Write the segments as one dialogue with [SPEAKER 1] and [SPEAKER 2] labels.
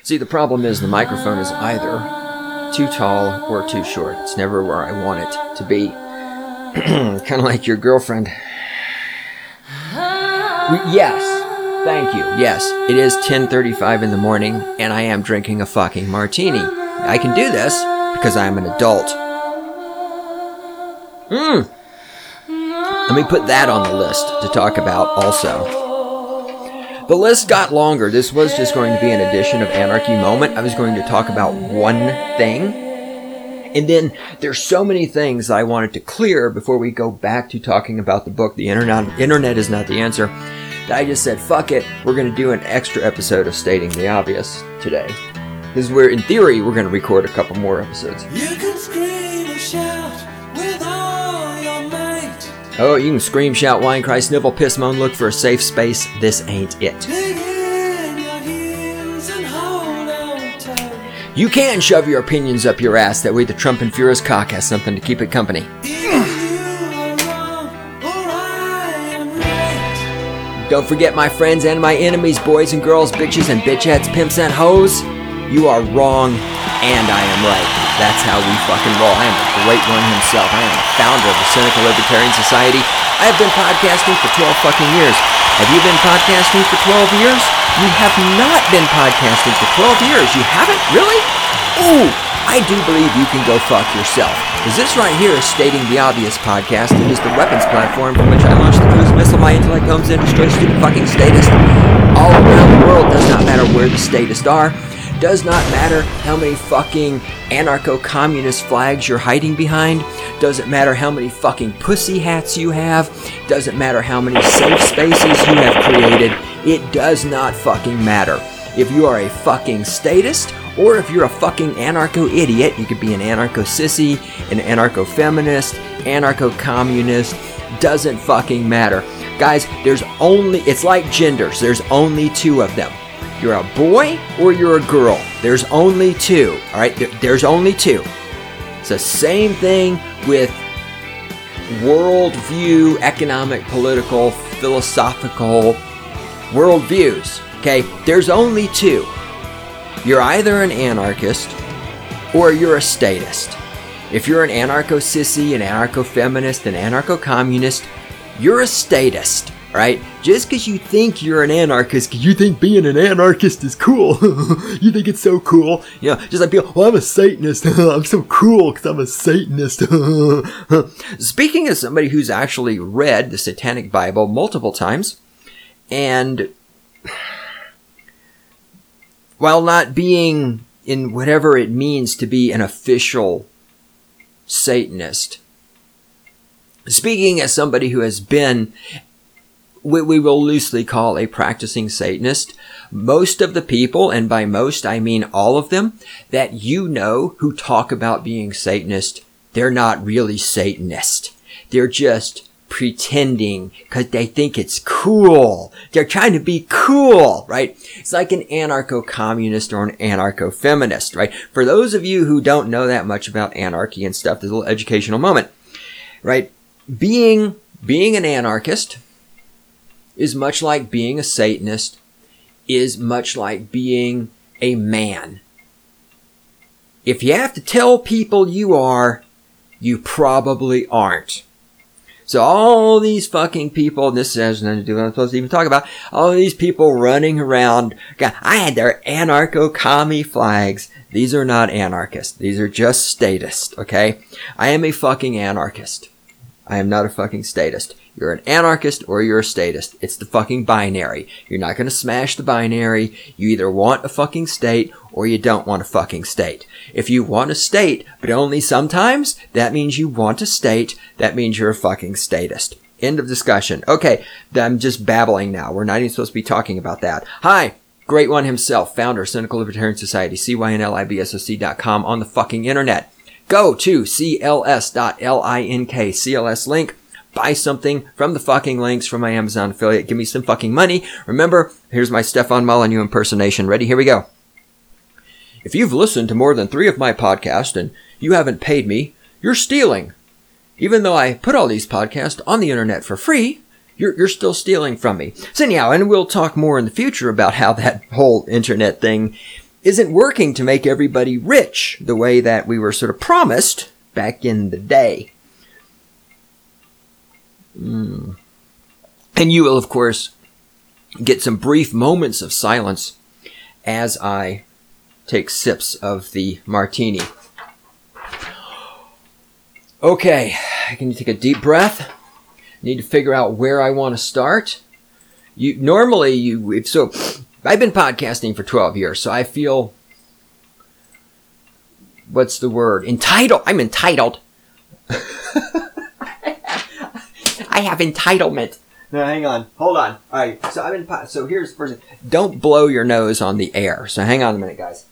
[SPEAKER 1] See, the problem is the microphone is either too tall or too short. It's never where I want it to be. Kind of like your girlfriend. Yes. Thank you. Yes, it is 10:35 in the morning, and I am drinking a fucking martini. I can do this because I am an adult. Let me put that on the list to talk about also. The list got longer. This was just going to be an edition of Anarchy Moment. I was going to talk about one thing. And then there's so many things I wanted to clear before we go back to talking about the book, The Internet is Not the Answer, that I just said, fuck it, we're going to do an extra episode of Stating the Obvious today. Because in theory, we're going to record a couple more episodes.
[SPEAKER 2] You can scream and shout with all your might.
[SPEAKER 1] Oh, you can scream, shout, whine, cry, snivel, piss, moan, look for a safe space. This ain't it.
[SPEAKER 2] Dig in your heels and hold on tight.
[SPEAKER 1] You can shove your opinions up your ass. That way the Trump and Fuhrer's cock has something to keep it company. Don't forget, my friends and my enemies, boys and girls, bitches and bitchettes, pimps and hoes. You are wrong, and I am right. That's how we fucking roll. I am the great one himself. I am the founder of the Cynical Libertarian Society. I have been podcasting for 12 fucking years. Have you been podcasting for 12 years? You have not been podcasting for 12 years. You haven't? Really? Ooh, I do believe you can go fuck yourself. Because this right here is Stating the Obvious podcast. It is the weapons platform from which I launched the cruise missile my intellect homes in, destroy stupid fucking statists all around the world. Does not matter where the statists are. Does not matter how many fucking anarcho-communist flags you're hiding behind. Doesn't matter how many fucking pussy hats you have. Doesn't matter how many safe spaces you have created. It does not fucking matter. If you are a fucking statist, or if you're a fucking anarcho-idiot, you could be an anarcho-sissy, an anarcho-feminist, anarcho-communist, doesn't fucking matter. Guys, it's like genders. There's only two of them. You're a boy or you're a girl. There's only two, all right? There's only two. It's the same thing with worldview, economic, political, philosophical worldviews, okay? There's only two. You're either an anarchist or you're a statist. If you're an anarcho-sissy, an anarcho-feminist, an anarcho-communist, you're a statist. Right? Just because you think you're an anarchist, because you think being an anarchist is cool. You think it's so cool. You know, just like people, well, I'm a Satanist. I'm so cool because I'm a Satanist. Speaking as somebody who's actually read the Satanic Bible multiple times, and while not being in whatever it means to be an official Satanist, speaking as somebody who has been what we will loosely call a practicing Satanist, most of the people, and by most I mean all of them, that you know who talk about being Satanist, they're not really Satanist. They're just pretending because they think it's cool. They're trying to be cool, right? It's like an anarcho-communist or an anarcho-feminist, right? For those of you who don't know that much about anarchy and stuff, there's a little educational moment, right? Being an anarchist is much like being a Satanist, is much like being a man. If you have to tell people you are, you probably aren't. So all these fucking people, and this has nothing to do with what I'm supposed to even talk about, all these people running around, God, I had their anarcho-commie flags. These are not anarchists. These are just statists, okay? I am a fucking anarchist. I am not a fucking statist. You're an anarchist or you're a statist. It's the fucking binary. You're not going to smash the binary. You either want a fucking state or you don't want a fucking state. If you want a state, but only sometimes, that means you want a state. That means you're a fucking statist. End of discussion. Okay, I'm just babbling now. We're not even supposed to be talking about that. Hi, Great One himself, founder, Cynical Libertarian Society, CYNLIBSOC.com on the fucking internet. Go to cls.link, CLS link. Buy something from the fucking links from my Amazon affiliate. Give me some fucking money. Remember, here's my Stefan Molyneux impersonation. Ready? Here we go. If you've listened to more than 3 of my podcasts and you haven't paid me, you're stealing. Even though I put all these podcasts on the internet for free, you're still stealing from me. So anyhow, and we'll talk more in the future about how that whole internet thing isn't working to make everybody rich the way that we were sort of promised back in the day. And you will, of course, get some brief moments of silence as I take sips of the martini. Okay, I can take a deep breath. Need to figure out where I want to start. I've been podcasting for 12 years, so I feel, what's the word? Entitled. I'm entitled. I have entitlement. No, hang on. Hold on. All right. So here's the first thing. Don't blow your nose on the air. So hang on a minute, guys.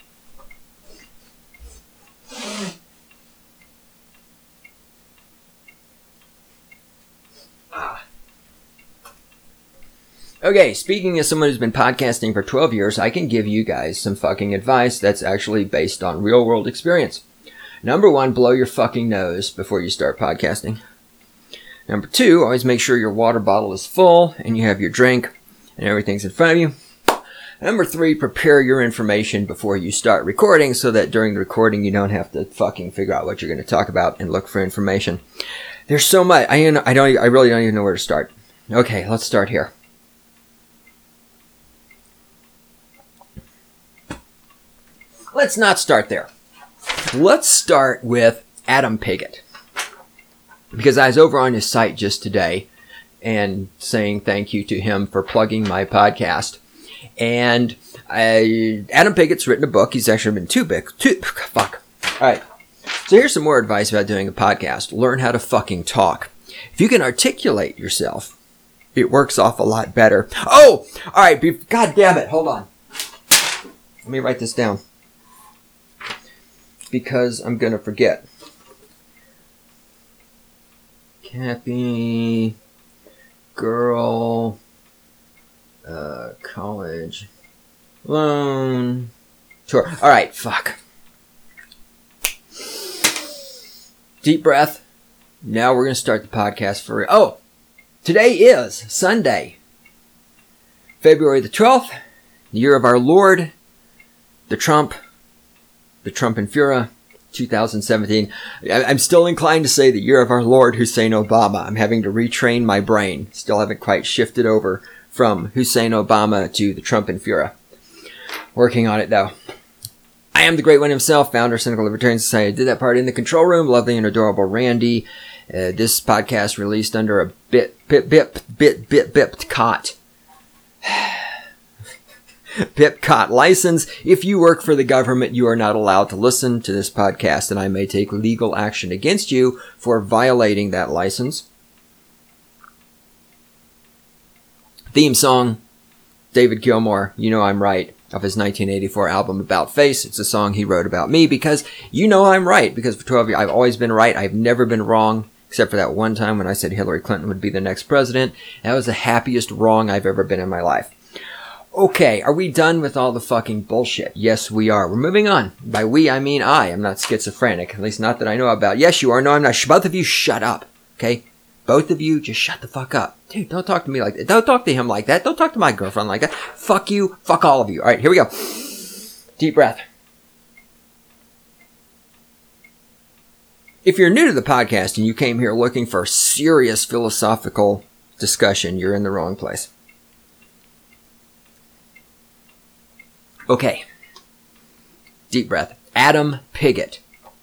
[SPEAKER 1] Okay, speaking as someone who's been podcasting for 12 years, I can give you guys some fucking advice that's actually based on real world experience. Number 1, blow your fucking nose before you start podcasting. Number 2, always make sure your water bottle is full and you have your drink and everything's in front of you. Number 3, prepare your information before you start recording so that during the recording you don't have to fucking figure out what you're going to talk about and look for information. There's so much. I really don't even know where to start. Okay, let's start here. Let's not start there. Let's start with Adam Piggott. Because I was over on his site just today and saying thank you to him for plugging my podcast. And Adam Piggott's written a book. He's actually been fuck. All right. So here's some more advice about doing a podcast. Learn how to fucking talk. If you can articulate yourself, it works off a lot better. Oh! All right. God damn it. Hold on. Let me write this down. Because I'm going to forget. Cappy, girl, college, loan, tour. All right, fuck. Deep breath. Now we're going to start the podcast for real. Oh, today is Sunday, February the 12th, the year of our Lord, the Trump and Fuhrer, 2017. I'm still inclined to say the year of our Lord Hussein Obama. I'm having to retrain my brain. Still haven't quite shifted over from Hussein Obama to the Trump and Fuhrer. Working on it though. I am the great one himself, founder of Cynical Libertarian Society. I did that part in the control room. Lovely and adorable Randy. This podcast released under a BIPCOT. BIPCOT license. If you work for the government, you are not allowed to listen to this podcast, and I may take legal action against you for violating that license. Theme song, David Gilmour, You Know I'm Right, of his 1984 album About Face. It's a song he wrote about me because you know I'm right, because for 12 years I've always been right. I've never been wrong, except for that one time when I said Hillary Clinton would be the next president. That was the happiest wrong I've ever been in my life. Okay, are we done with all the fucking bullshit? Yes, we are. We're moving on. By we, I mean I. I'm not schizophrenic. At least not that I know about. Yes, you are. No, I'm not. Both of you shut up. Okay? Both of you just shut the fuck up. Dude, don't talk to me like that. Don't talk to him like that. Don't talk to my girlfriend like that. Fuck you. Fuck all of you. All right, here we go. Deep breath. If you're new to the podcast and you came here looking for serious philosophical discussion, you're in the wrong place. Okay. Deep breath. Adam Piggott.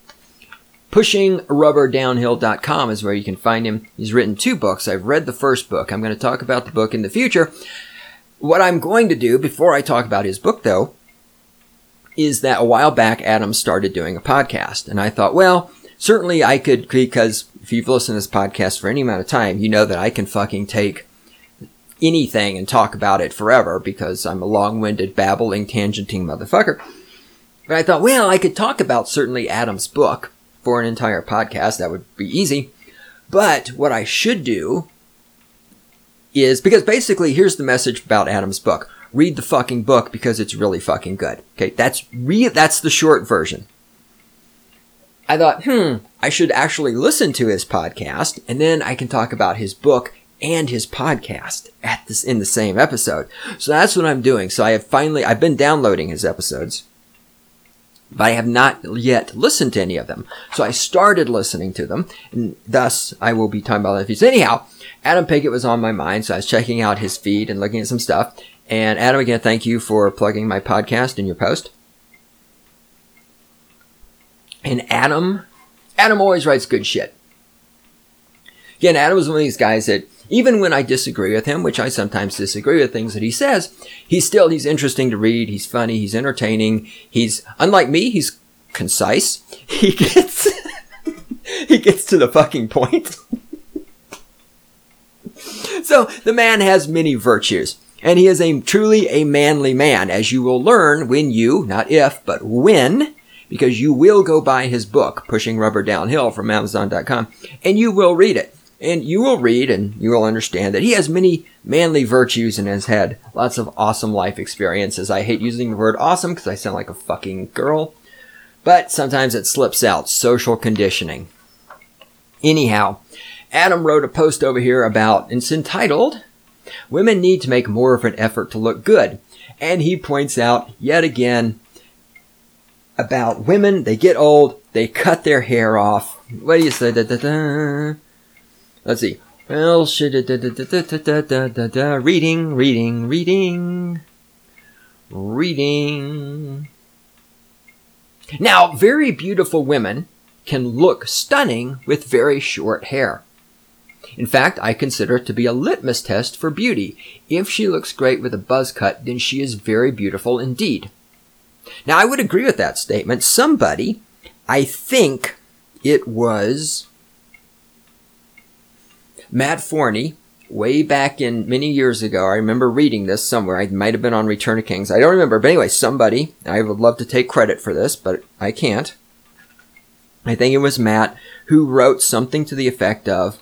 [SPEAKER 1] PushingRubberDownhill.com is where you can find him. He's written 2 books. I've read the first book. I'm going to talk about the book in the future. What I'm going to do before I talk about his book, though, is that a while back, Adam started doing a podcast. And I thought, well, certainly I could, because if you've listened to this podcast for any amount of time, you know that I can fucking take anything and talk about it forever because I'm a long-winded, babbling, tangenting motherfucker. But I thought, well, I could talk about certainly Adam's book for an entire podcast. That would be easy. But what I should do is, because basically here's the message about Adam's book. Read the fucking book because it's really fucking good. Okay, that's the short version. I thought, I should actually listen to his podcast and then I can talk about his book and his podcast in the same episode. So that's what I'm doing. So I've been downloading his episodes but I have not yet listened to any of them. So I started listening to them, and thus I will be talking about that piece. Anyhow, Adam Pickett was on my mind, so I was checking out his feed and looking at some stuff. And Adam, again, thank you for plugging my podcast in your post. And Adam always writes good shit. Again, Adam was one of these guys that, even when I disagree with him, which I sometimes disagree with things that he says, he's interesting to read. He's funny. He's entertaining. He's, unlike me, he's concise. He gets to the fucking point. So the man has many virtues, and he is truly a manly man, as you will learn when you, not if, but when, because you will go buy his book, Pushing Rubber Downhill, from Amazon.com, and you will read it. And you will read and you will understand that he has many manly virtues and has had lots of awesome life experiences. I hate using the word awesome because I sound like a fucking girl, but sometimes it slips out. Social conditioning. Anyhow, Adam wrote a post over here about, it's entitled, Women Need to Make More of an Effort to Look Good. And he points out yet again about women, they get old, they cut their hair off. What do you say? Let's see. Well, reading. Now, very beautiful women can look stunning with very short hair. In fact, I consider it to be a litmus test for beauty. If she looks great with a buzz cut, then she is very beautiful indeed. Now, I would agree with that statement. Somebody, I think it was Matt Forney, way back in many years ago, I remember reading this somewhere. It might have been on Return of Kings. I don't remember. But anyway, somebody, I would love to take credit for this, but I can't. I think it was Matt who wrote something to the effect of,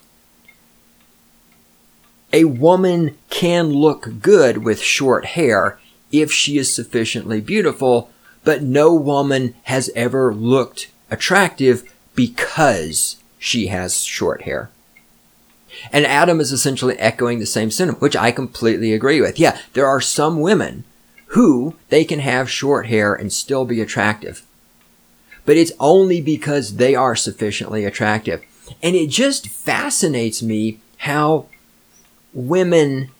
[SPEAKER 1] a woman can look good with short hair if she is sufficiently beautiful, but no woman has ever looked attractive because she has short hair. And Adam is essentially echoing the same sentiment, which I completely agree with. Yeah, there are some women who they can have short hair and still be attractive. But it's only because they are sufficiently attractive. And it just fascinates me how women...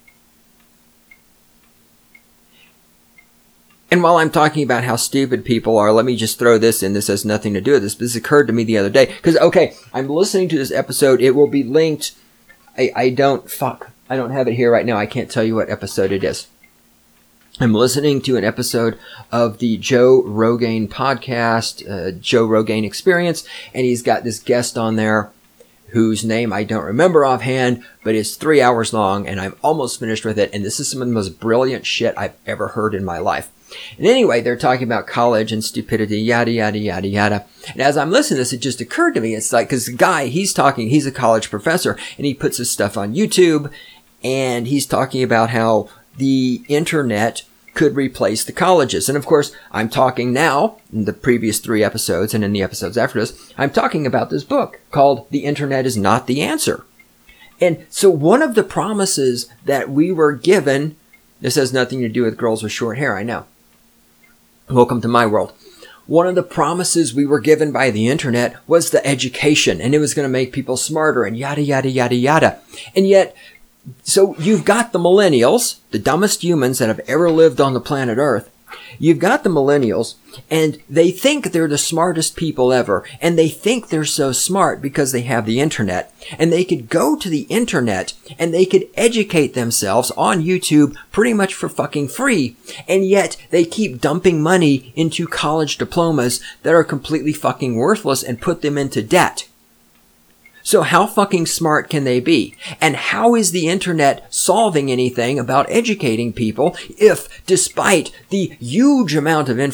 [SPEAKER 1] And while I'm talking about how stupid people are, let me just throw this in. This has nothing to do with this. But this occurred to me the other day. Because, okay, I'm listening to this episode. It will be linked. I don't have it here right now. I can't tell you what episode it is. I'm listening to an episode of the Joe Rogan podcast, Joe Rogan Experience. And he's got this guest on there whose name I don't remember offhand, but it's 3 hours long. And I'm almost finished with it. And this is some of the most brilliant shit I've ever heard in my life. And anyway, they're talking about college and stupidity, yada, yada, yada, yada. And as I'm listening to this, it just occurred to me, it's like, because the guy, he's a college professor, and he puts his stuff on YouTube, and he's talking about how the internet could replace the colleges. And of course, I'm talking now, in the previous 3 episodes, and in the episodes after this, I'm talking about this book called The Internet is Not the Answer. And so one of the promises that we were given, this has nothing to do with girls with short hair, I know. Welcome to my world. One of the promises we were given by the internet was the education, and it was going to make people smarter and yada, yada, yada, yada. And yet, so you've got the millennials, the dumbest humans that have ever lived on the planet Earth. You've got the millennials, and they think they're the smartest people ever, and they think they're so smart because they have the internet, and they could go to the internet, and they could educate themselves on YouTube pretty much for fucking free, and yet they keep dumping money into college diplomas that are completely fucking worthless and put them into debt. So how fucking smart can they be? And how is the internet solving anything about educating people if, despite the huge amount of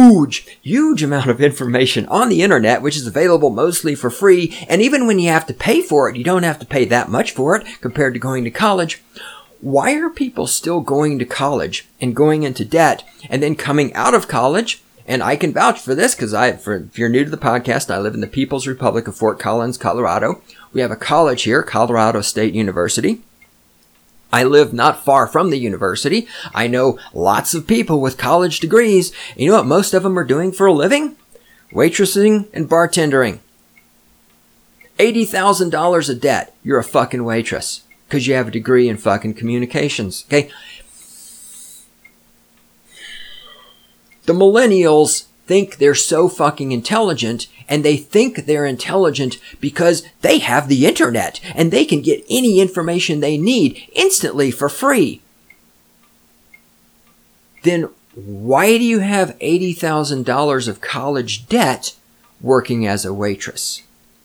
[SPEAKER 1] information on the internet, which is available mostly for free, and even when you have to pay for it, you don't have to pay that much for it compared to going to college, why are people still going to college and going into debt and then coming out of college? And I can vouch for this because if you're new to the podcast, I live in the People's Republic of Fort Collins, Colorado. We have a college here, Colorado State University. I live not far from the university. I know lots of people with college degrees. You know what most of them are doing for a living? Waitressing and bartendering. $80,000 of debt. You're a fucking waitress because you have a degree in fucking communications. Okay. The millennials think they're so fucking intelligent, and they think they're intelligent because they have the internet and they can get any information they need instantly for free. Then why do you have $80,000 of college debt working as a waitress?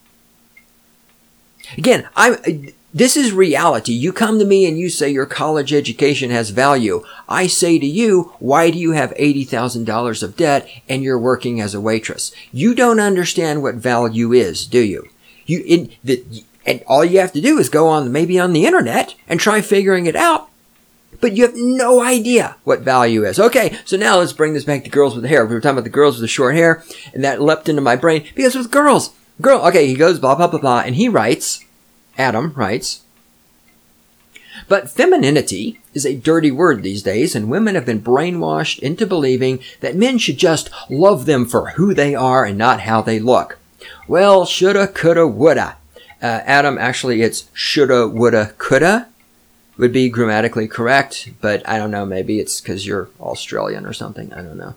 [SPEAKER 1] Again, this is reality. You come to me and you say your college education has value. I say to you, why do you have $80,000 of debt and you're working as a waitress? You don't understand what value is, do you? And all you have to do is go on maybe on the internet and try figuring it out. But you have no idea what value is. Okay, so now let's bring this back to girls with hair. We were talking about the girls with the short hair, and that leapt into my brain because with girls, okay, he goes blah, blah, blah, blah, and he writes, Adam writes, but femininity is a dirty word these days, and women have been brainwashed into believing that men should just love them for who they are and not how they look. Well, shoulda, coulda, woulda. Adam, actually, it's shoulda, woulda, coulda. Would be grammatically correct, but I don't know, maybe it's because you're Australian or something. I don't know.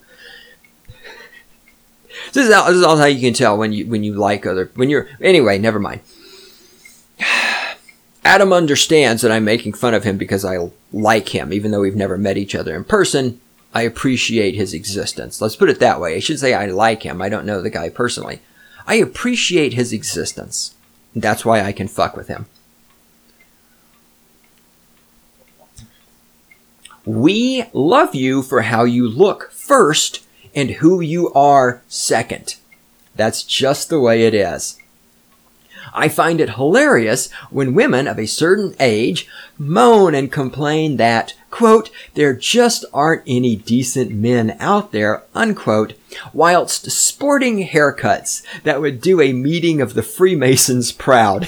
[SPEAKER 1] This is all how you can tell when you like anyway, never mind. Adam understands that I'm making fun of him because I like him, even though we've never met each other in person. I appreciate his existence. Let's put it that way. I should say I like him. I don't know the guy personally. I appreciate his existence. That's why I can fuck with him. We love you for how you look first and who you are second. That's just the way it is. I find it hilarious when women of a certain age moan and complain that, quote, there just aren't any decent men out there, unquote, whilst sporting haircuts that would do a meeting of the Freemasons proud.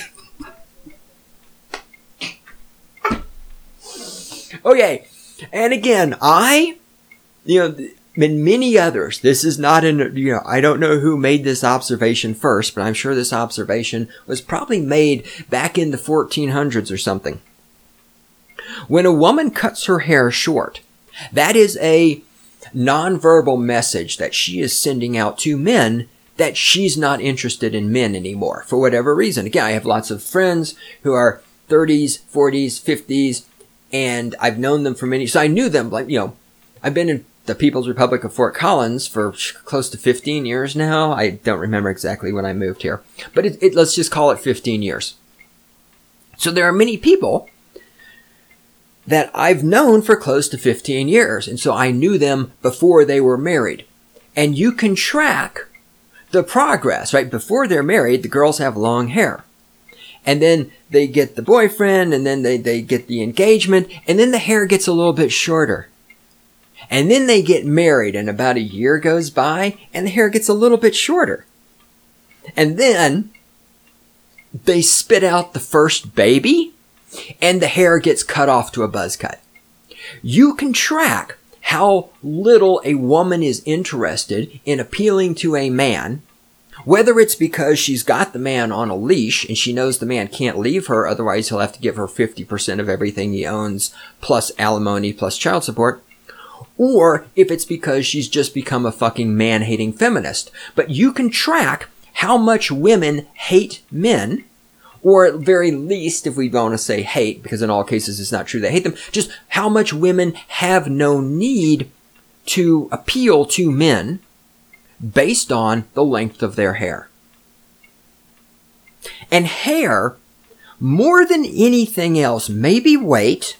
[SPEAKER 1] Okay. And again, and many others, this is not I don't know who made this observation first, but I'm sure this observation was probably made back in the 1400s or something. When a woman cuts her hair short, that is a nonverbal message that she is sending out to men that she's not interested in men anymore for whatever reason. Again, I have lots of friends who are 30s, 40s, 50s, and I've known them for many, so I knew them, I've been in the People's Republic of Fort Collins for close to 15 years now. I don't remember exactly when I moved here, but let's just call it 15 years. So there are many people that I've known for close to 15 years, and so I knew them before they were married. And you can track the progress, right? Before they're married, the girls have long hair. And then they get the boyfriend, and then they get the engagement, and then the hair gets a little bit shorter. And then they get married, and about a year goes by, and the hair gets a little bit shorter. And then they spit out the first baby, and the hair gets cut off to a buzz cut. You can track how little a woman is interested in appealing to a man, whether it's because she's got the man on a leash and she knows the man can't leave her, otherwise he'll have to give her 50% of everything he owns, plus alimony, plus child support, or if it's because she's just become a fucking man-hating feminist. But you can track how much women hate men, or at very least, if we want to say hate, because in all cases it's not true they hate them, just how much women have no need to appeal to men based on the length of their hair. And hair, more than anything else, maybe weight,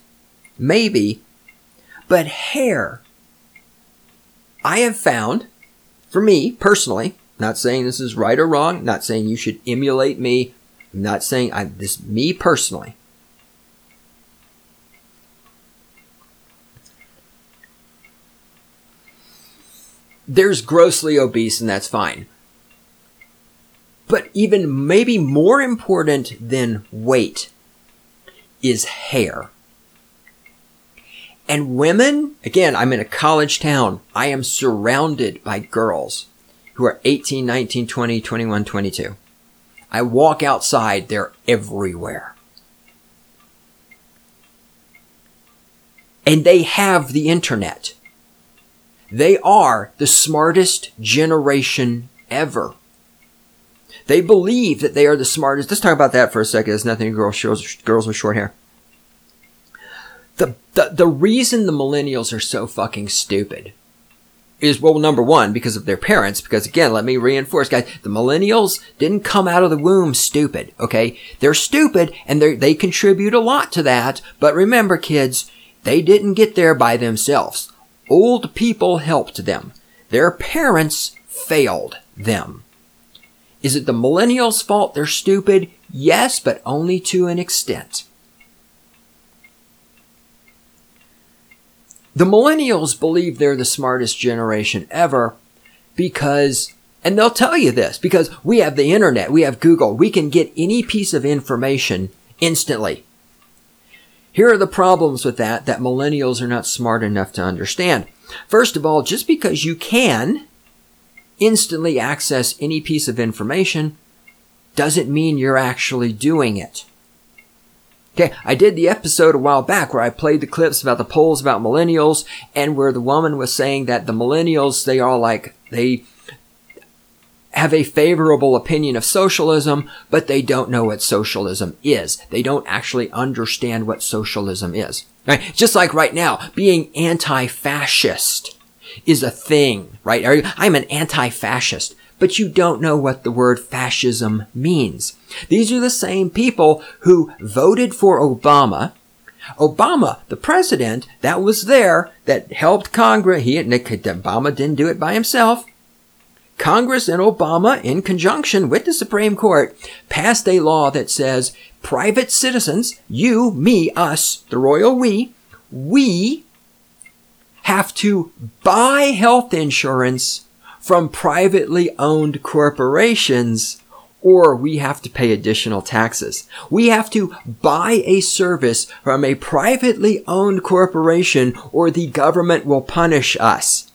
[SPEAKER 1] but hair, I have found, for me personally, not saying this is right or wrong, not saying you should emulate me, I'm not saying me personally. There's grossly obese, and that's fine. But even maybe more important than weight is hair. And women, again, I'm in a college town. I am surrounded by girls who are 18, 19, 20, 21, 22. I walk outside, they're everywhere. And they have the internet. They are the smartest generation ever. They believe that they are the smartest. Let's talk about that for a second. There's nothing girls with short hair. The reason the millennials are so fucking stupid is, well, number one, because of their parents. Because again, let me reinforce, guys, the millennials didn't come out of the womb stupid, okay? They're stupid and they contribute a lot to that. But remember, kids, they didn't get there by themselves. Old people helped them. Their parents failed them. Is it the millennials' fault they're stupid? Yes, but only to an extent. The millennials believe they're the smartest generation ever because, and they'll tell you this, because we have the internet, we have Google, we can get any piece of information instantly. Here are the problems with that millennials are not smart enough to understand. First of all, just because you can instantly access any piece of information doesn't mean you're actually doing it. Okay, I did the episode a while back where I played the clips about the polls about millennials and where the woman was saying that the millennials, they have a favorable opinion of socialism, but they don't know what socialism is. They don't actually understand what socialism is. Right? Just like right now, being anti-fascist is a thing, right? I'm an anti-fascist, but you don't know what the word fascism means. These are the same people who voted for Obama. Obama, the president that was there, that helped Congress, Obama didn't do it by himself. Congress and Obama, in conjunction with the Supreme Court, passed a law that says private citizens, you, me, us, the royal we have to buy health insurance from privately owned corporations, or we have to pay additional taxes. We have to buy a service from a privately owned corporation, or the government will punish us.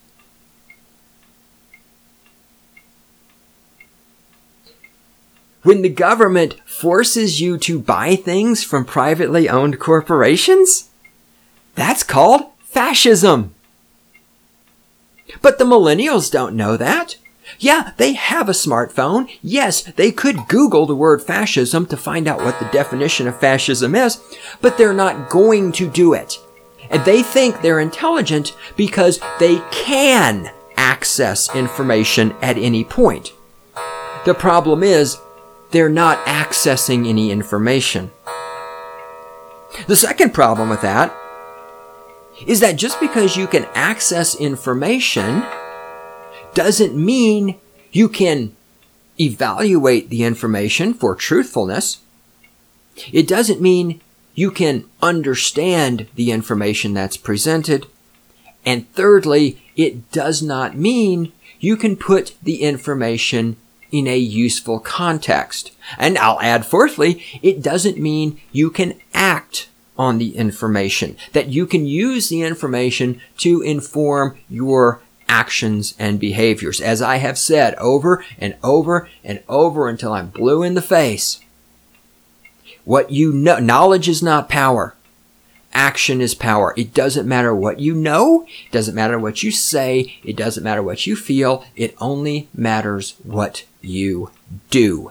[SPEAKER 1] When the government forces you to buy things from privately owned corporations, that's called fascism. But the millennials don't know that. Yeah, they have a smartphone. Yes, they could Google the word fascism to find out what the definition of fascism is, but they're not going to do it. And they think they're intelligent because they can access information at any point. The problem is, they're not accessing any information. The second problem with that is that just because you can access information doesn't mean you can evaluate the information for truthfulness. It doesn't mean you can understand the information that's presented. And thirdly, it does not mean you can put the information in a useful context. And I'll add fourthly, it doesn't mean you can act on the information, that you can use the information to inform your actions and behaviors. As I have said over and over and over until I'm blue in the face, what you know, knowledge is not power. Action is power. It doesn't matter what you know. It doesn't matter what you say. It doesn't matter what you feel. It only matters what you do.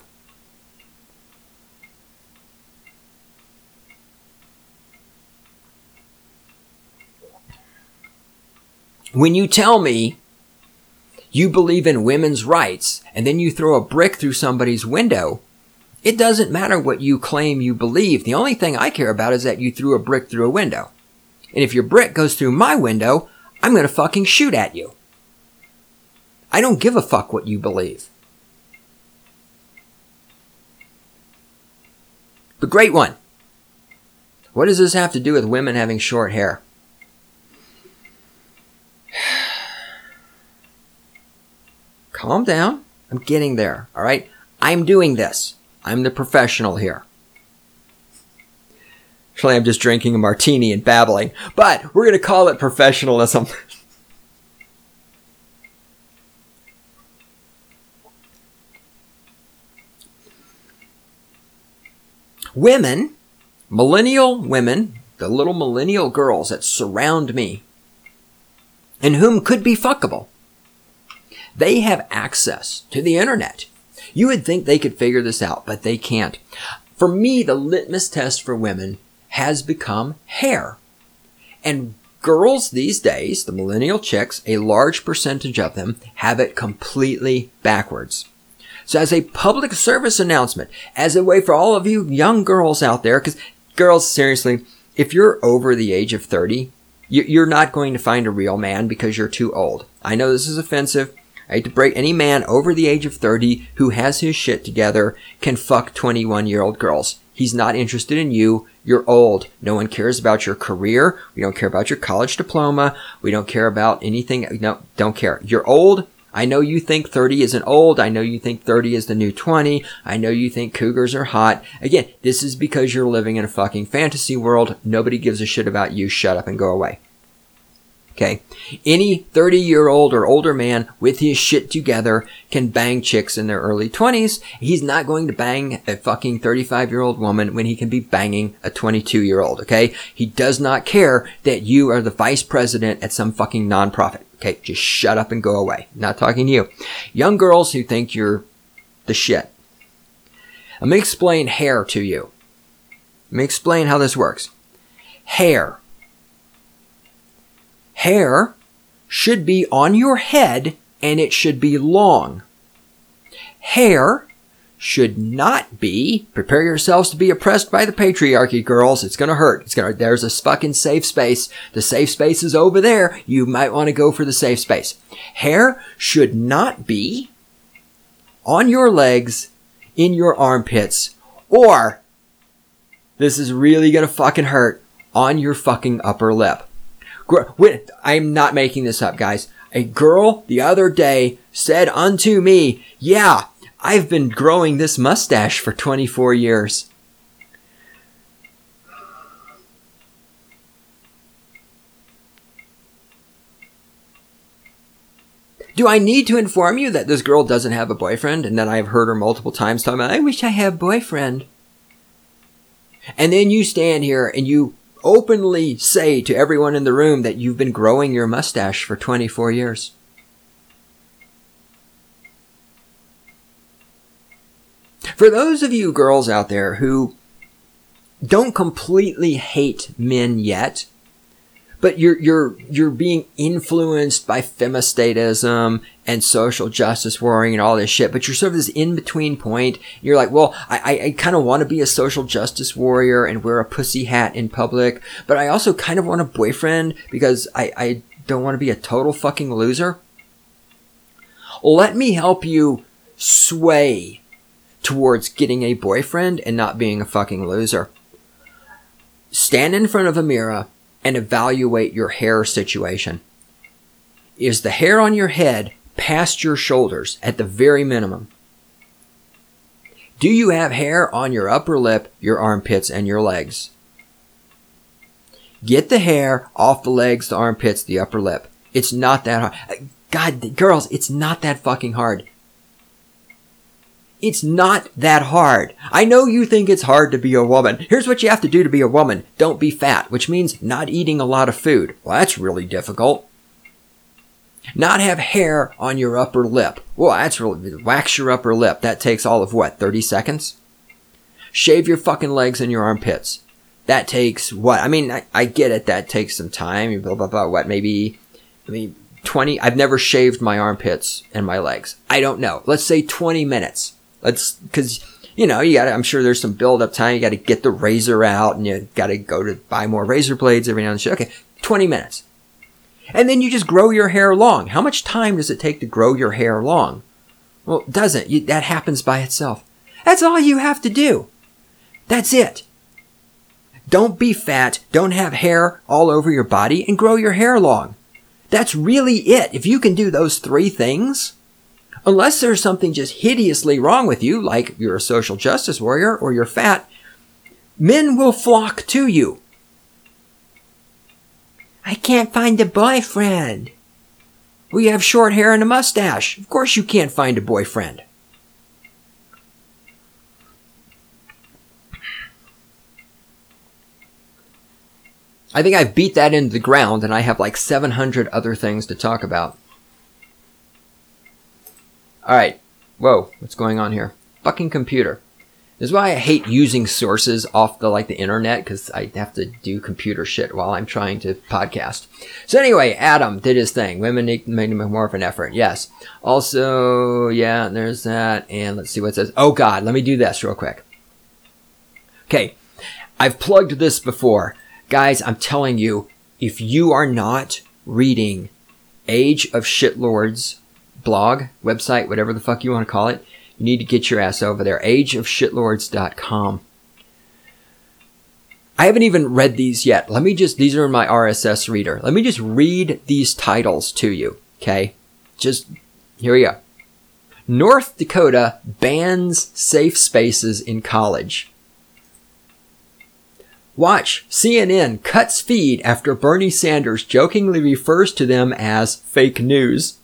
[SPEAKER 1] When you tell me you believe in women's rights and then you throw a brick through somebody's window, it doesn't matter what you claim you believe. The only thing I care about is that you threw a brick through a window. And if your brick goes through my window, I'm going to fucking shoot at you. I don't give a fuck what you believe. But great one. What does this have to do with women having short hair? Calm down. I'm getting there. All right. I'm doing this. I'm the professional here. Actually, I'm just drinking a martini and babbling. But we're going to call it professionalism. Women, millennial women, the little millennial girls that surround me, and whom could be fuckable, they have access to the internet. You would think they could figure this out, but they can't. For me, the litmus test for women has become hair. And girls these days, the millennial chicks, a large percentage of them have it completely backwards. So as a public service announcement, as a way for all of you young girls out there, because girls, seriously, if you're over the age of 30, you're not going to find a real man because you're too old. I know this is offensive. I hate to break any man over the age of 30 who has his shit together can fuck 21-year-old girls. He's not interested in you. You're old. No one cares about your career. We don't care about your college diploma. We don't care about anything. No, don't care. You're old. I know you think 30 isn't old. I know you think 30 is the new 20. I know you think cougars are hot. Again, this is because you're living in a fucking fantasy world. Nobody gives a shit about you. Shut up and go away. Okay? Any 30-year-old or older man with his shit together can bang chicks in their early 20s. He's not going to bang a fucking 35-year-old woman when he can be banging a 22-year-old, okay? He does not care that you are the vice president at some fucking nonprofit. Okay, just shut up and go away. Not talking to you. Young girls who think you're the shit. Let me explain hair to you. Let me explain how this works. Hair. Hair should be on your head and it should be long. Hair should not be, prepare yourselves to be oppressed by the patriarchy, girls. It's gonna hurt. There's a fucking safe space. The safe space is over there. You might want to go for the safe space. Hair should not be on your legs, in your armpits, or, this is really gonna fucking hurt, on your fucking upper lip. I'm not making this up, guys. A girl the other day said unto me, yeah, I've been growing this mustache for 24 years. Do I need to inform you that this girl doesn't have a boyfriend and that I've heard her multiple times talking about, I wish I had a boyfriend. And then you stand here and you openly say to everyone in the room that you've been growing your mustache for 24 years. For those of you girls out there who don't completely hate men yet, but you're being influenced by femistatism and social justice warring and all this shit, but you're sort of this in-between point. You're like, well, I kind of want to be a social justice warrior and wear a pussy hat in public, but I also kind of want a boyfriend because I don't want to be a total fucking loser. Let me help you sway towards getting a boyfriend and not being a fucking loser. Stand in front of a mirror and evaluate your hair situation. Is the hair on your head past your shoulders at the very minimum? Do you have hair on your upper lip, your armpits, and your legs? Get the hair off the legs, the armpits, the upper lip. It's not that hard. God, girls, it's not that fucking hard. It's not that hard. I know you think it's hard to be a woman. Here's what you have to do to be a woman. Don't be fat, which means not eating a lot of food. Well, that's really difficult. Not have hair on your upper lip. Well, that's really, wax your upper lip. That takes all of what, 30 seconds? Shave your fucking legs and your armpits. That takes what? I mean, I get it. That takes some time. Blah, blah, blah. What, maybe 20? I've never shaved my armpits and my legs. I don't know. Let's say 20 minutes. Cause, you know, I'm sure there's some build up time. You gotta get the razor out and you gotta go to buy more razor blades every now and then. Okay, 20 minutes. And then you just grow your hair long. How much time does it take to grow your hair long? Well, it doesn't. That happens by itself. That's all you have to do. That's it. Don't be fat. Don't have hair all over your body and grow your hair long. That's really it. If you can do those 3 things, unless there's something just hideously wrong with you, like you're a social justice warrior or you're fat, Men will flock to you. I can't find a boyfriend. Well, you have short hair and a mustache. Of course you can't find a boyfriend. I think I've beat that into the ground, and I have like 700 other things to talk about. Alright. Whoa, what's going on here? Fucking computer. This is why I hate using sources off the internet, because I have to do computer shit while I'm trying to podcast. So anyway, Adam did his thing. Women made more of an effort. Yes. Also, yeah, there's that. And let's see what it says. Oh God, let me do this real quick. Okay. I've plugged this before. Guys, I'm telling you, if you are not reading Age of Shitlords blog, website, whatever the fuck you want to call it, you need to get your ass over there. ageofshitlords.com. I haven't even read these yet. These are in my RSS reader. Let me just read these titles to you, okay? Here we go. North Dakota bans safe spaces in college. Watch, CNN cuts feed after Bernie Sanders jokingly refers to them as fake news.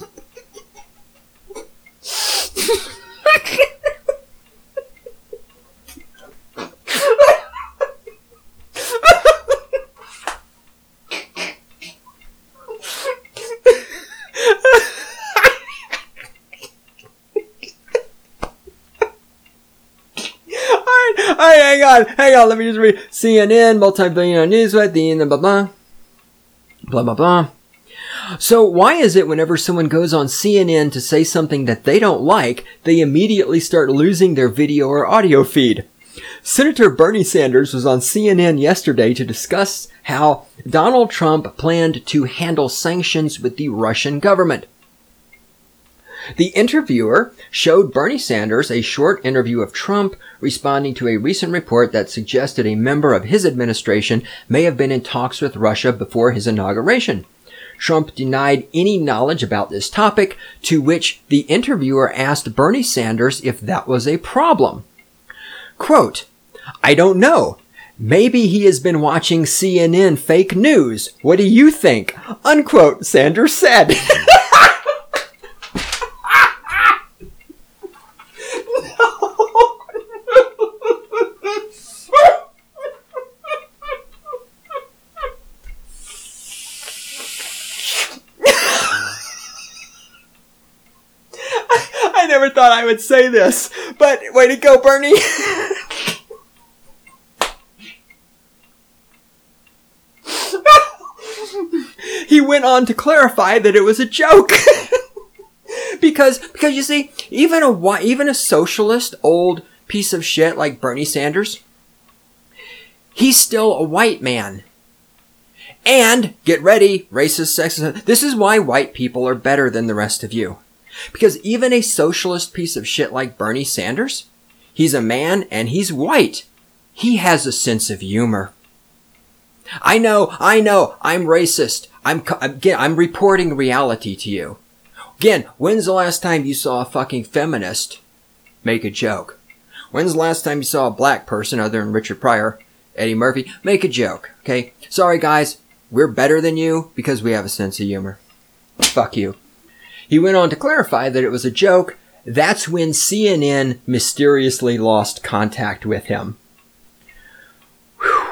[SPEAKER 1] Hang on, let me just read. CNN, multi-billionaire news site, the blah blah. Blah blah blah. So why is it whenever someone goes on CNN to say something that they don't like, they immediately start losing their video or audio feed? Senator Bernie Sanders was on CNN yesterday to discuss how Donald Trump planned to handle sanctions with the Russian government. The interviewer showed Bernie Sanders a short interview of Trump responding to a recent report that suggested a member of his administration may have been in talks with Russia before his inauguration. Trump denied any knowledge about this topic, to which the interviewer asked Bernie Sanders if that was a problem. Quote, I don't know. Maybe he has been watching CNN fake news. What do you think? Unquote, Sanders said. I never thought I would say this, but way to go, Bernie. He went on to clarify that it was a joke. because you see, even a socialist old piece of shit like Bernie Sanders, he's still a white man. And, get ready, racist, sexist. This is why white people are better than the rest of you. Because even a socialist piece of shit like Bernie Sanders, he's a man and he's white. He has a sense of humor. I know, I'm racist. I'm reporting reality to you. Again, when's the last time you saw a fucking feminist make a joke? When's the last time you saw a black person, other than Richard Pryor, Eddie Murphy, make a joke? Okay? Sorry guys, we're better than you because we have a sense of humor. Fuck you. He went on to clarify that it was a joke. That's when CNN mysteriously lost contact with him. Whew.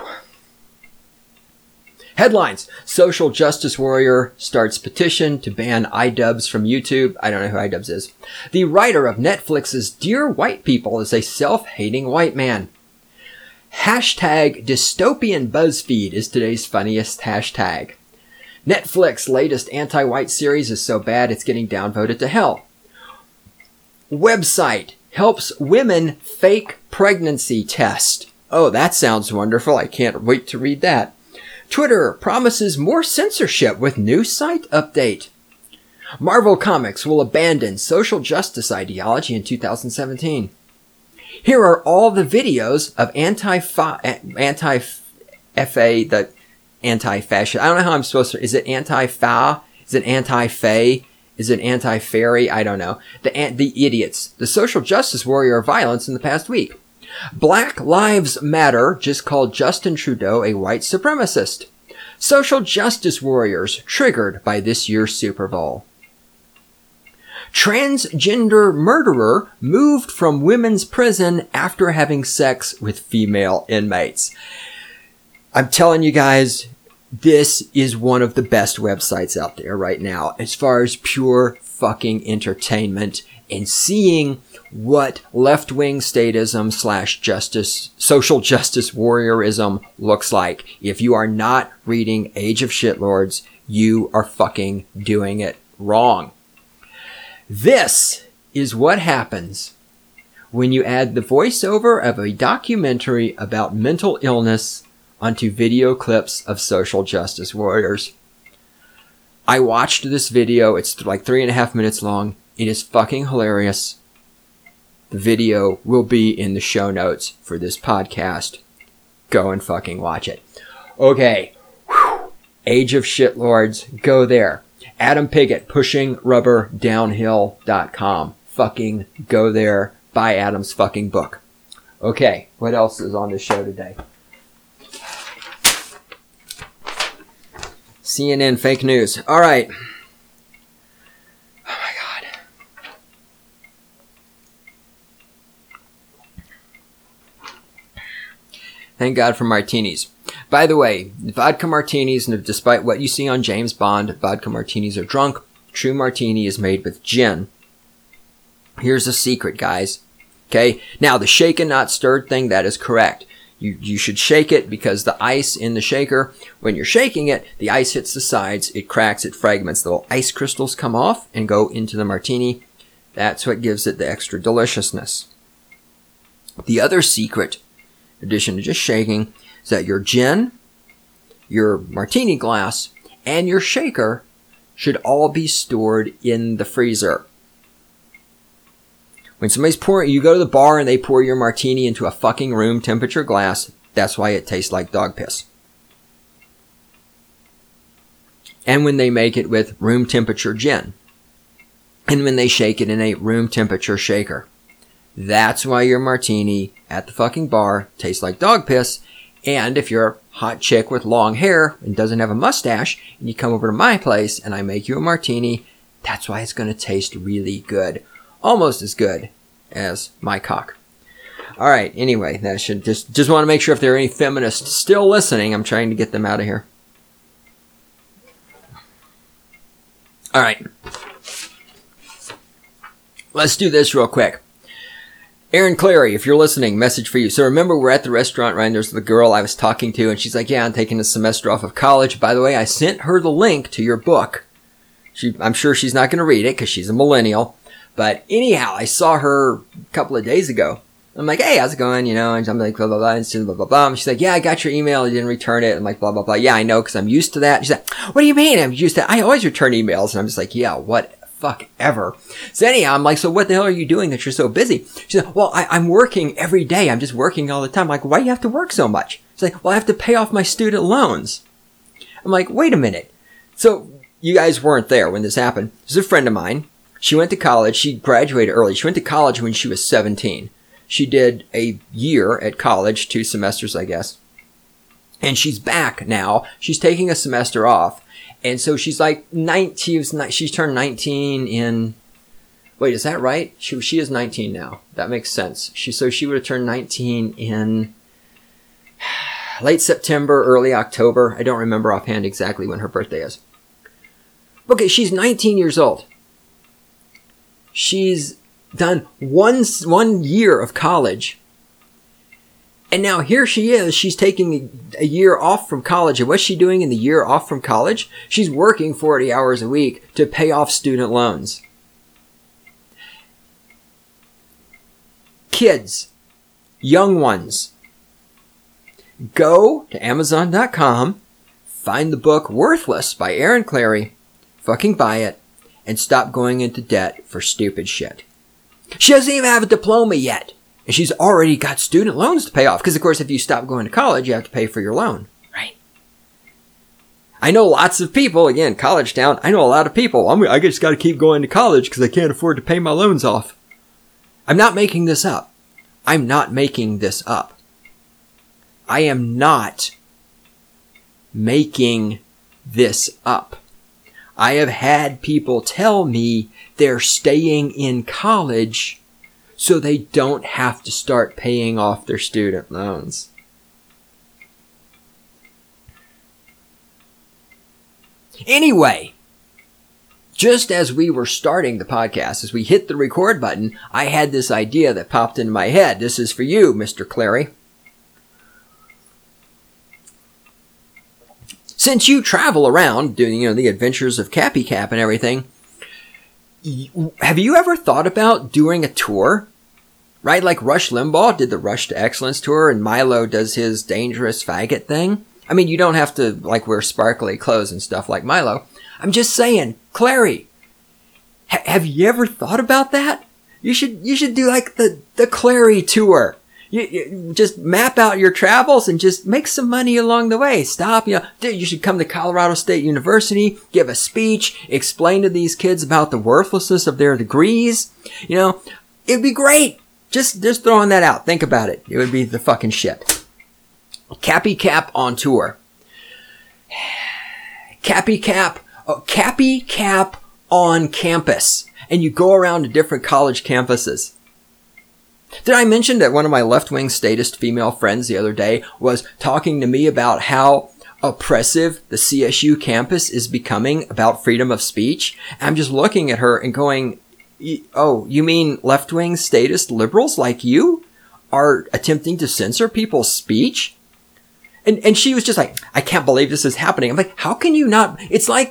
[SPEAKER 1] Headlines. Social justice warrior starts petition to ban iDubbbz from YouTube. I don't know who iDubbbz is. The writer of Netflix's Dear White People is a self-hating white man. Hashtag dystopian BuzzFeed is today's funniest hashtag. Netflix latest anti-white series is so bad it's getting downvoted to hell. Website helps women fake pregnancy test. Oh, that sounds wonderful. I can't wait to read that. Twitter promises more censorship with new site update. Marvel Comics will abandon social justice ideology in 2017. Here are all the videos of anti-fascist. I don't know how I'm supposed to. Is it anti-fa? Is it anti-fay? Is it anti-fairy? I don't know. The idiots. The social justice warrior of violence in the past week. Black Lives Matter just called Justin Trudeau a white supremacist. Social justice warriors triggered by this year's Super Bowl. Transgender murderer moved from women's prison after having sex with female inmates. I'm telling you guys, this is one of the best websites out there right now as far as pure fucking entertainment and seeing what left-wing statism / justice, social justice warriorism looks like. If you are not reading Age of Shitlords, you are fucking doing it wrong. This is what happens when you add the voiceover of a documentary about mental illness onto video clips of social justice warriors. I watched this video. It's like 3.5 minutes long. It is fucking hilarious. The video will be in the show notes for this podcast. Go and fucking watch it. Okay. Whew. Age of Shitlords. Go there. Adam Piggott, pushingrubberdownhill.com. Fucking go there. Buy Adam's fucking book. Okay. What else is on the show today? CNN fake news. All right. Oh my God. Thank God for martinis. By the way, vodka martinis, and despite what you see on James Bond, vodka martinis are drunk. True martini is made with gin. Here's a secret, guys. Okay? Now, the shaken not stirred thing, that is correct. You should shake it because the ice in the shaker, when you're shaking it, the ice hits the sides, it cracks, it fragments. The little ice crystals come off and go into the martini. That's what gives it the extra deliciousness. The other secret, in addition to just shaking, is that your gin, your martini glass, and your shaker should all be stored in the freezer. When somebody's pouring, you go to the bar and they pour your martini into a fucking room temperature glass, that's why it tastes like dog piss. And when they make it with room temperature gin. And when they shake it in a room temperature shaker. That's why your martini at the fucking bar tastes like dog piss. And if you're a hot chick with long hair and doesn't have a mustache, and you come over to my place and I make you a martini, that's why it's going to taste really good. Almost as good as my cock. All right. Anyway, that should just want to make sure if there are any feminists still listening, I'm trying to get them out of here. All right. Let's do this real quick. Aaron Clary, if you're listening, message for you. So remember, we're at the restaurant, right? And there's the girl I was talking to, and she's like, yeah, I'm taking a semester off of college. By the way, I sent her the link to your book. I'm sure she's not going to read it because she's a millennial. But anyhow, I saw her a couple of days ago. I'm like, hey, how's it going? You know, and I'm like, blah, blah, blah, and blah, blah, blah. And she's like, yeah, I got your email. You didn't return it. I'm like, blah, blah, blah. Yeah, I know, because I'm used to that. She's like, what do you mean? I'm used to that. I always return emails. And I'm just like, yeah, what fuck ever. So anyhow, I'm like, so what the hell are you doing that you're so busy? She's like, well, I'm working every day. I'm just working all the time. I'm like, why do you have to work so much? She's like, well, I have to pay off my student loans. I'm like, wait a minute. So you guys weren't there when this happened. This is a friend of mine. She went to college. She graduated early. She went to college when she was 17. She did a year at college, 2 semesters, I guess. And she's back now. She's taking a semester off. And so she's like 19. She's turned 19 in... Wait, is that right? She is 19 now. That makes sense. So she would have turned 19 in late September, early October. I don't remember offhand exactly when her birthday is. Okay, she's 19 years old. She's done one year of college. And now here she is. She's taking a year off from college. And what's she doing in the year off from college? She's working 40 hours a week to pay off student loans. Kids, young ones, go to Amazon.com, find the book Worthless by Aaron Clary, fucking buy it, and stop going into debt for stupid shit. She doesn't even have a diploma yet. And she's already got student loans to pay off. Because, of course, if you stop going to college, you have to pay for your loan. Right? I know lots of people, again, college town, I know a lot of people. I just got to keep going to college because I can't afford to pay my loans off. I'm not making this up. I'm not making this up. I am not making this up. I have had people tell me they're staying in college so they don't have to start paying off their student loans. Anyway, just as we were starting the podcast, as we hit the record button, I had this idea that popped into my head. This is for you, Mr. Clary. Since you travel around doing, the adventures of Cappy Cap and everything, have you ever thought about doing a tour? Right? Like Rush Limbaugh did the Rush to Excellence tour and Milo does his Dangerous Faggot thing. I mean, you don't have to wear sparkly clothes and stuff like Milo. I'm just saying, Clary, have you ever thought about that? You should do the Clary tour. You just map out your travels and just make some money along the way. Stop, dude, you should come to Colorado State University, give a speech, explain to these kids about the worthlessness of their degrees. It'd be great. Just throwing that out. Think about it. It would be the fucking shit. Cappy Cap on tour. Cappy Cap on campus. And you go around to different college campuses. Did I mention that one of my left-wing statist female friends the other day was talking to me about how oppressive the CSU campus is becoming about freedom of speech? I'm just looking at her and going, oh, you mean left-wing statist liberals like you are attempting to censor people's speech? And she was just like, I can't believe this is happening. I'm like, how can you not? It's like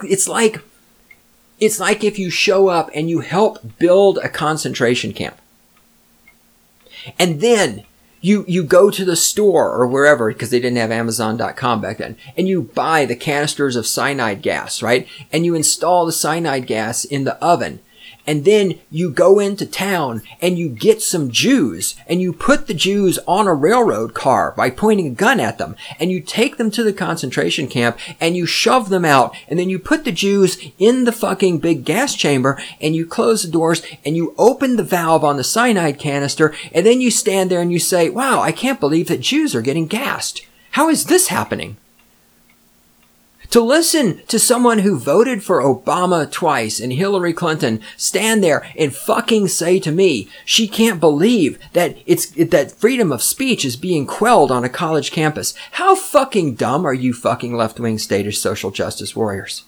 [SPEAKER 1] if you show up and you help build a concentration camp. And then you go to the store or wherever, because they didn't have Amazon.com back then, and you buy the canisters of cyanide gas, right? And you install the cyanide gas in the oven. And then you go into town and you get some Jews and you put the Jews on a railroad car by pointing a gun at them. And you take them to the concentration camp and you shove them out. And then you put the Jews in the fucking big gas chamber and you close the doors and you open the valve on the cyanide canister. And then you stand there and you say, wow, I can't believe that Jews are getting gassed. How is this happening? To listen to someone who voted for Obama twice and Hillary Clinton stand there and fucking say to me, she can't believe that that freedom of speech is being quelled on a college campus. How fucking dumb are you fucking left-wing statist social justice warriors?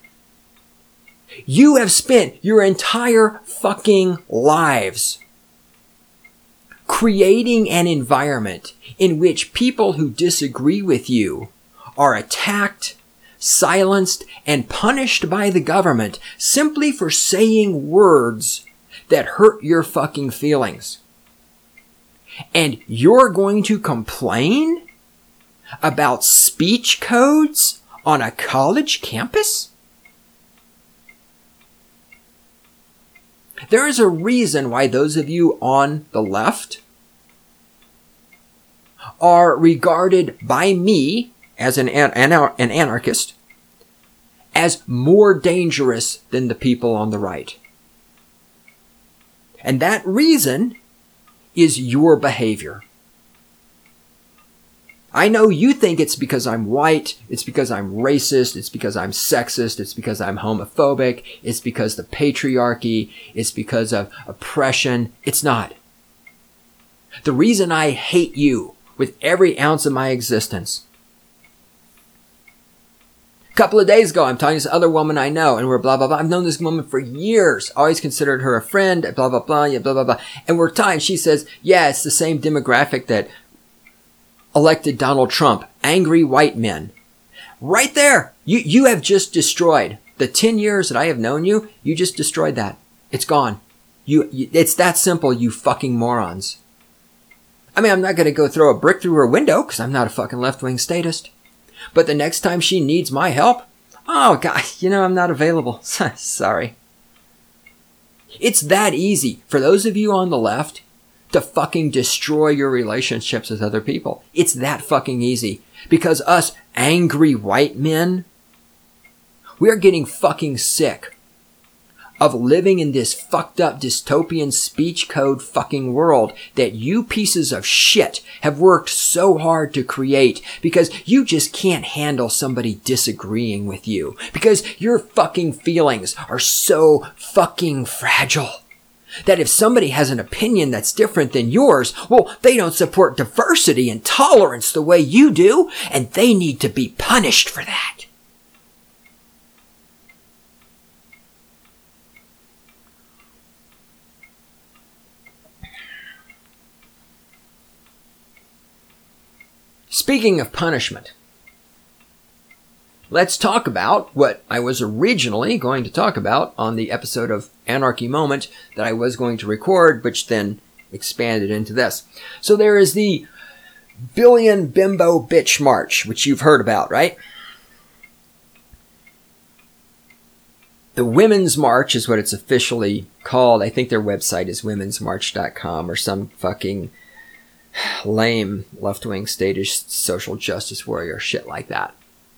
[SPEAKER 1] You have spent your entire fucking lives creating an environment in which people who disagree with you are attacked, silenced, and punished by the government simply for saying words that hurt your fucking feelings. And you're going to complain about speech codes on a college campus? There is a reason why those of you on the left are regarded by me as an anarchist, as more dangerous than the people on the right. And that reason is your behavior. I know you think it's because I'm white, it's because I'm racist, it's because I'm sexist, it's because I'm homophobic, it's because the patriarchy, it's because of oppression. It's not. The reason I hate you with every ounce of my existence. A couple of days ago, I'm talking to this other woman I know, and we're blah, blah, blah. I've known this woman for years. Always considered her a friend, blah, blah, blah, yeah, blah, blah, blah. And we're talking, she says, yeah, it's the same demographic that elected Donald Trump. Angry white men. Right there. You have just destroyed the 10 years that I have known you. You just destroyed that. It's gone. It's that simple, you fucking morons. I mean, I'm not going to go throw a brick through her window because I'm not a fucking left-wing statist. But the next time she needs my help, oh, God, I'm not available. Sorry. It's that easy for those of you on the left to fucking destroy your relationships with other people. It's that fucking easy. Because us angry white men, we're getting fucking sick of living in this fucked up dystopian speech code fucking world that you pieces of shit have worked so hard to create because you just can't handle somebody disagreeing with you because your fucking feelings are so fucking fragile that if somebody has an opinion that's different than yours, well, they don't support diversity and tolerance the way you do, and they need to be punished for that. Speaking of punishment, let's talk about what I was originally going to talk about on the episode of Anarchy Moment that I was going to record, which then expanded into this. So there is the Billion Bimbo Bitch March, which you've heard about, right? The Women's March is what it's officially called. I think their website is womensmarch.com or some fucking lame left-wing statist social justice warrior shit like that.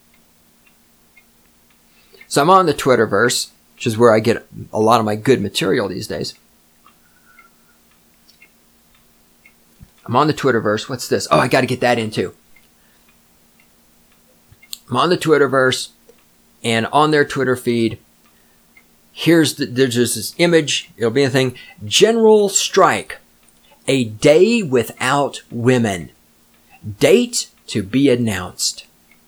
[SPEAKER 1] So I'm on the Twitterverse, which is where I get a lot of my good material these days. I'm on the Twitterverse. What's this? Oh, I got to get that in too. I'm on the Twitterverse, and on their Twitter feed, there's this image. It'll be a thing. General Strike. A day without women. Date to be announced.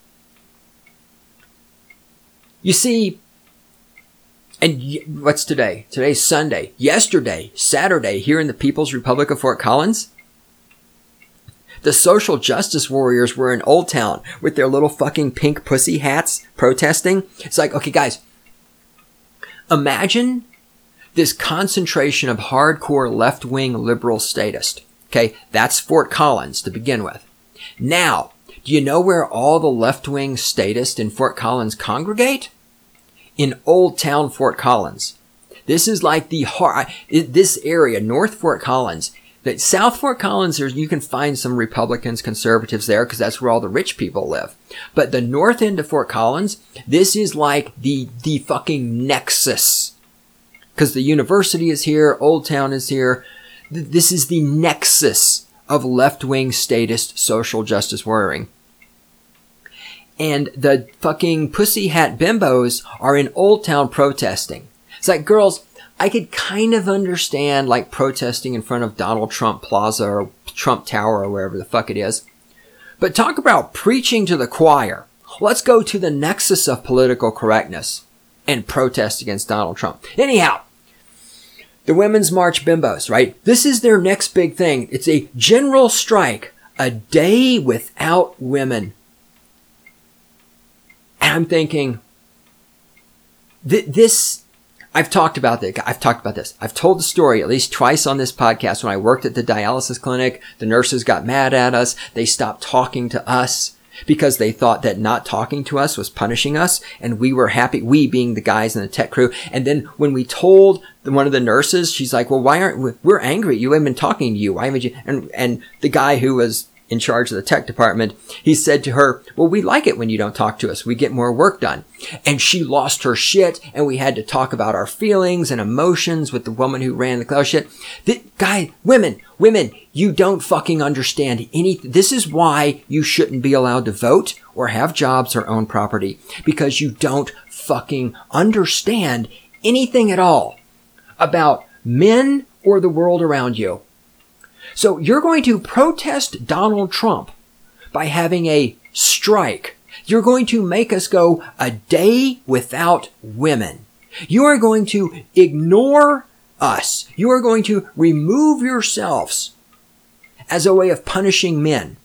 [SPEAKER 1] You see, and what's today? Today's Sunday. Yesterday, Saturday, here in the People's Republic of Fort Collins, the social justice warriors were in Old Town with their little fucking pink pussy hats protesting. It's like, okay, guys, imagine this concentration of hardcore left-wing liberal statists. Okay, that's Fort Collins to begin with. Now, do you know where all the left-wing statists in Fort Collins congregate? In Old Town Fort Collins. This is like this area, North Fort Collins. That South Fort Collins, you can find some Republicans, conservatives there because that's where all the rich people live. But the north end of Fort Collins, this is like the fucking nexus. Because the university is here, Old Town is here. This is the nexus of left-wing statist social justice warrioring. And the fucking pussy hat bimbos are in Old Town protesting. It's like, girls, I could kind of understand like protesting in front of Donald Trump Plaza or Trump Tower or wherever the fuck it is. But talk about preaching to the choir. Let's go to the nexus of political correctness and protest against Donald Trump. Anyhow, the Women's March bimbos, right? This is their next big thing. It's a general strike, a day without women. And I'm thinking, I've talked about this. I've told the story at least twice on this podcast. When I worked at the dialysis clinic, the nurses got mad at us. They stopped talking to us because they thought that not talking to us was punishing us. And we were happy, we being the guys in the tech crew. And then when we told one of the nurses, she's like, well, why aren't we're angry? You haven't been talking to you. Why haven't you? And the guy who was in charge of the tech department, he said to her, well, we like it when you don't talk to us. We get more work done. And she lost her shit, and we had to talk about our feelings and emotions with the woman who ran the cloud shit. Women, you don't fucking understand anything. This is why you shouldn't be allowed to vote or have jobs or own property, because you don't fucking understand anything at all about men or the world around you. So you're going to protest Donald Trump by having a strike. You're going to make us go a day without women. You are going to ignore us. You are going to remove yourselves as a way of punishing men.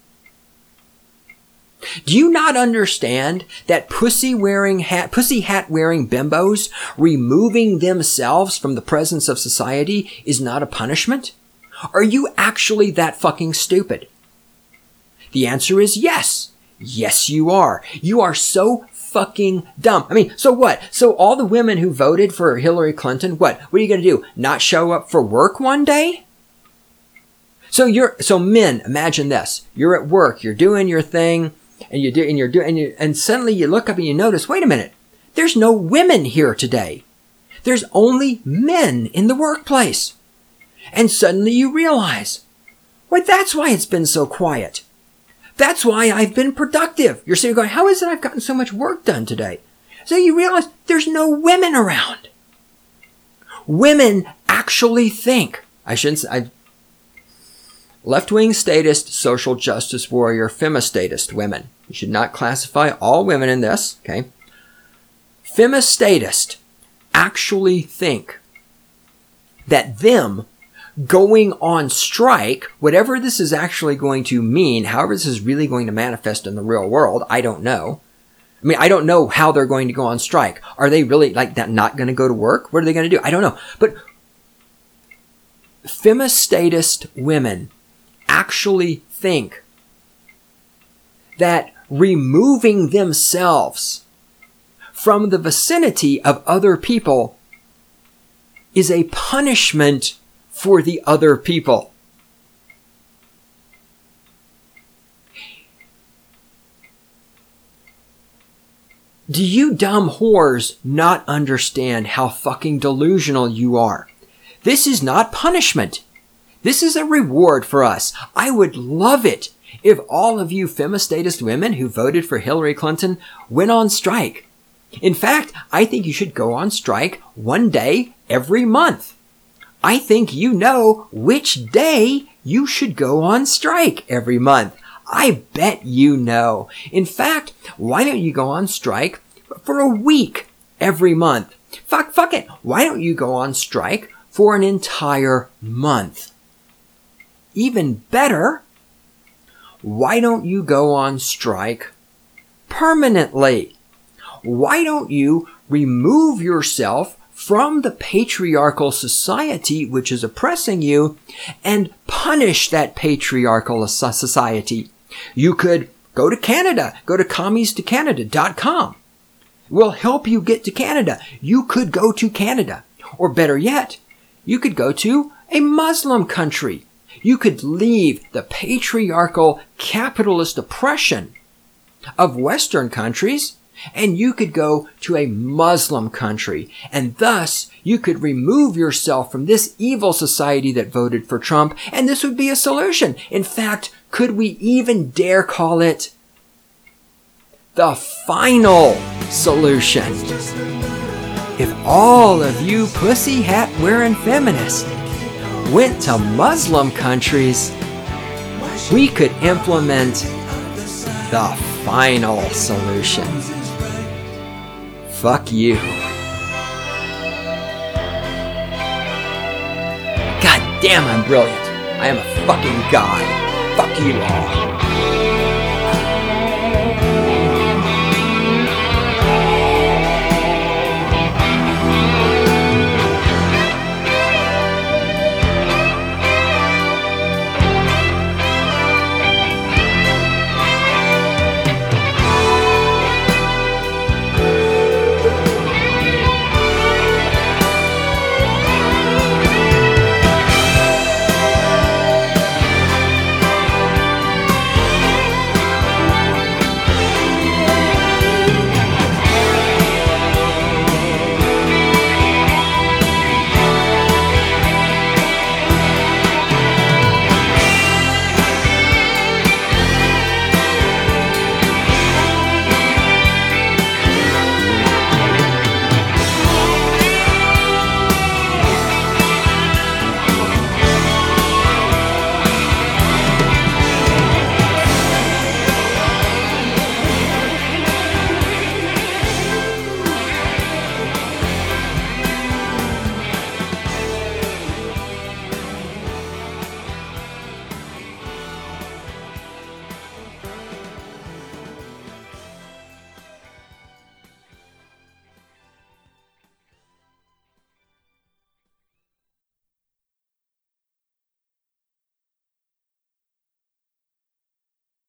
[SPEAKER 1] Do you not understand that pussy hat wearing bimbos removing themselves from the presence of society is not a punishment? Are you actually that fucking stupid? The answer is yes. Yes, you are. You are so fucking dumb. I mean, so what? So all the women who voted for Hillary Clinton, what are you going to do? Not show up for work one day? So men, imagine this. You're at work, you're doing your thing, and suddenly you look up and you notice, wait a minute, there's no women here today. There's only men in the workplace. And suddenly you realize, well, that's why it's been so quiet. That's why I've been productive. You're sitting going, how is it I've gotten so much work done today? So you realize there's no women around. Women actually think. Left-wing statist, social justice warrior, femistatist women. You should not classify all women in this, okay? Femistatist actually think that them going on strike, whatever this is actually going to mean, however this is really going to manifest in the real world, I don't know. I mean, I don't know how they're going to go on strike. Are they really like that not going to go to work? What are they going to do? I don't know. But femistatist women actually think that removing themselves from the vicinity of other people is a punishment for the other people. Do you dumb whores not understand how fucking delusional you are? This is not punishment. This is a reward for us. I would love it if all of you femistatist women who voted for Hillary Clinton went on strike. In fact, I think you should go on strike one day every month. I think you know which day you should go on strike every month. I bet you know. In fact, why don't you go on strike for a week every month? Fuck it. Why don't you go on strike for an entire month? Even better, why don't you go on strike permanently? Why don't you remove yourself from the patriarchal society which is oppressing you and punish that patriarchal society? You could go to Canada, go to commies2canada.com. We'll help you get to Canada. You could go to Canada. Or better yet, you could go to a Muslim country. You could leave the patriarchal capitalist oppression of Western countries and you could go to a Muslim country. And thus, you could remove yourself from this evil society that voted for Trump, and this would be a solution. In fact, could we even dare call it the final solution? If all of you pussy hat wearing feminists went to Muslim countries, we could implement the final solution. Fuck you. God damn, I'm brilliant. I am a fucking god. Fuck you all.